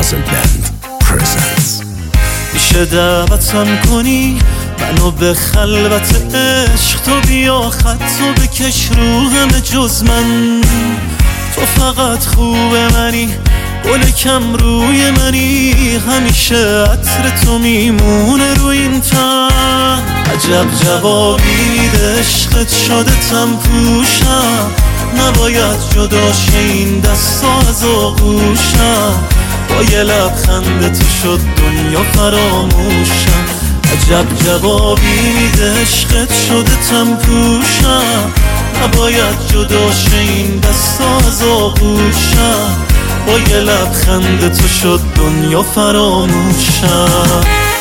Puzzle Band presents. میشه دعوتم کنی منو به خلوت عشق، تو بیا خطو بکش رو همه جز من. تو فقط خوب منی، گل کم روی منی، همیشه عطر تو میمونه رو این تن. عجب جوابی میده عشقت شده تم پوشم، نباید جدا شه این دستا از آغوشم. با یه لبخند تو شد دنیا فراموشم. عجب جوابی میده عشقت شده تم پوشم، نباید جدا شه این دستا از آغوشم. با یه لبخند تو شد دنیا فراموشم.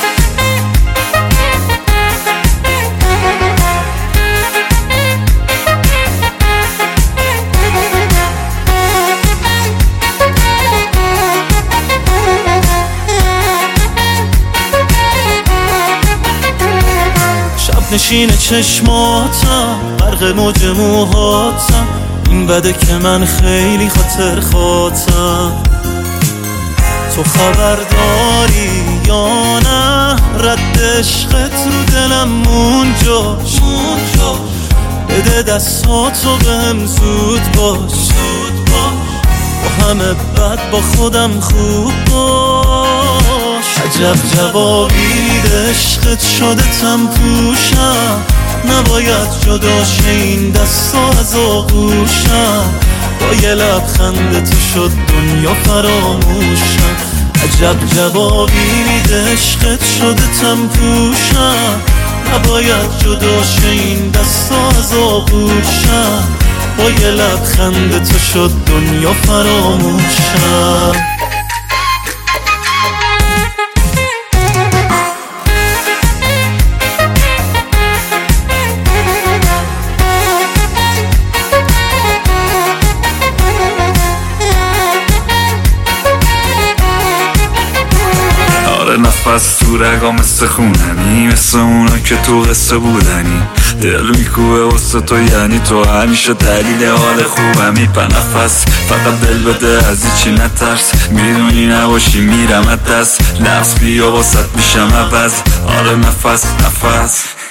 نشین چشماتم غرق موج موهاتم، این بده که من خیلی خاطر خاطم. تو خبر داری یا نه رد عشقت رو دلم مونجاش. بده دستاتو بهم زود باش، با همه بد با خودم خوب باش. عجب جوابی میده عشقت شده تم پوشم، نباید جدا شه این دستا از آغوشم. با یه لبخند تو شد دنیا فراموشم. عجب جوابی میده عشقت شده تم پوشم، نباید جدا شه این دستا از آغوشم. با یه لبخند تو شد دنیا فراموشم. نفس تو رگا مثل خوننی، مثل اونا که تو قصه بودنی. دل میکوبه واسه تو یعنی تو همیشه دلیل حال خوبمی. نفس فقط دل بده از چی نترس، میدونی نباشی میرم دست. لحظ بیا واسط میشم عوض. آره نفس